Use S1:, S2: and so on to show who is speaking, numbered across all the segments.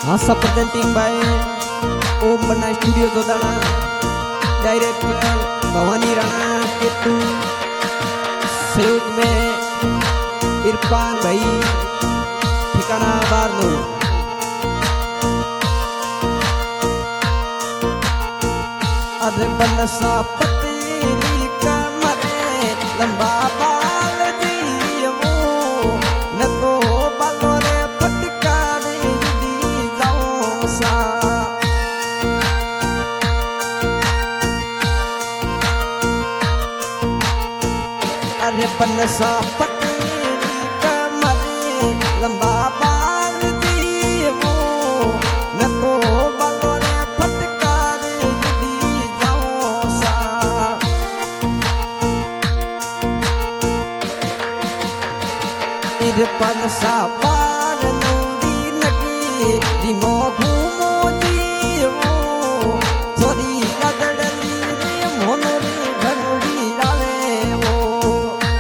S1: हासा presenting by Om Banna studio Jodhana, director Bhavani Rana Ketu, सहयोग में इरफान भाई ठिकाना बारनो। अरे बनसा पतली कमरे लंबा बाल दियो न तो बालोरे फटकारी दी जाऊं सा। अरे बनसा पतली कमरे लंबा बाल दियो न तो बालोरे फटकारी दी जाऊं सा। बनसा पार नंदी नगी दिमो घूमो जीवो थोड़ी लगड़ली रे मोनोरी घनड़ी आवे वो।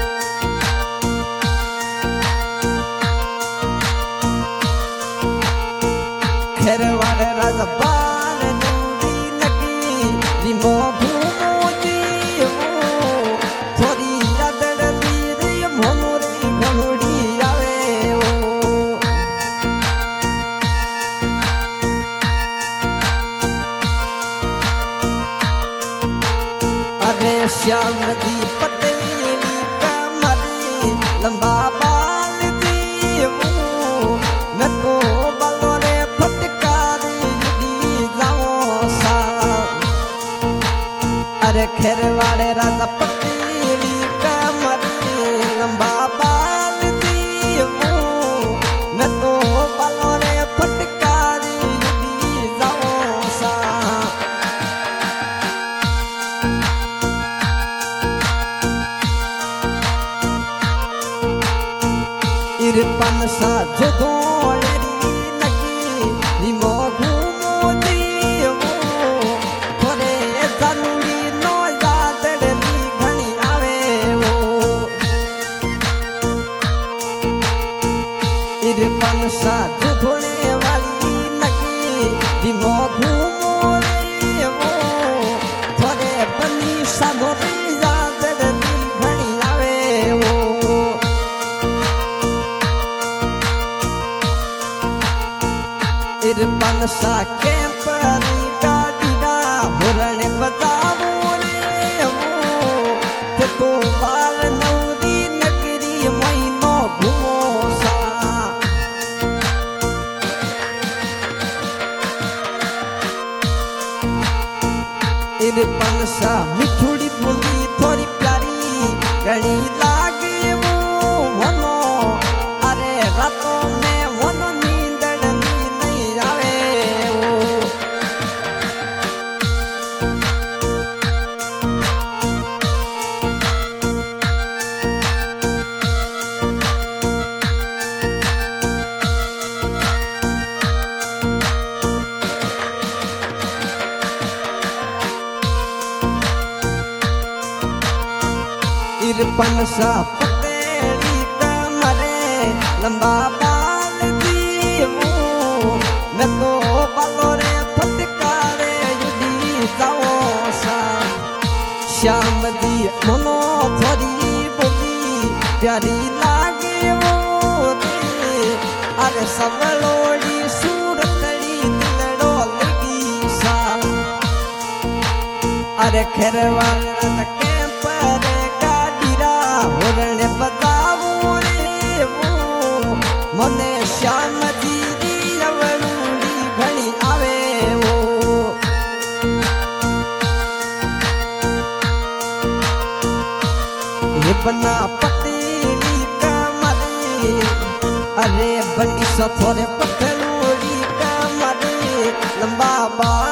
S1: खेरवाड़ राजा पार नंदी नगी दिमो घूमो जीवो थोड़ी लगड़ली रे मोनोरी घनड़ी श्याम नदी पतली कमरे लंबा बाल दियो न तो बालोरे फटकारी दी जाऊं सा। अरे खेरवाड़े राजा पतली कमरे लंबा बाल दियो न तो बालोरे फटकारी दी जाऊं सा। इरफान सा जो धोलेरी नगी निमो घूमो दियो थोड़े जरूरी नो यादड़ी घनी आवे वो। इरफान सा जो धोले वाली नगी निमो घूमो दियो थोड़े बनी सा धोले यादड़ी घनी आवे वो। इरफान सा कैंपरी गाड़ीना हुरण बतावो रे वो तो बाल नौरी नगरी महीनो घूमो सा। इरफान सा मिठुड़ी बोली थोड़ी प्यारी घनी लागे वो वनो। अरे रातों में वनो इरफान सा पतली कमरे लंबा बाल दियो न तो बालोरे फटकारे दी जाऊं सा। श्याम दी मनो थोड़ी बोली प्यारी लागे वो रे। अरे सवलोड़ी सूरतड़ी दिलड़ो लगी सा। अरे खेरवाड़ कैंपरे हुरण बतावो रे वो मने श्याम जी दी अवलूड़ी घनी आवे वो। ये बन्ना पतली कमरे अरे बनी सा थोड़े पतलूड़ी कमरे लंबा बाल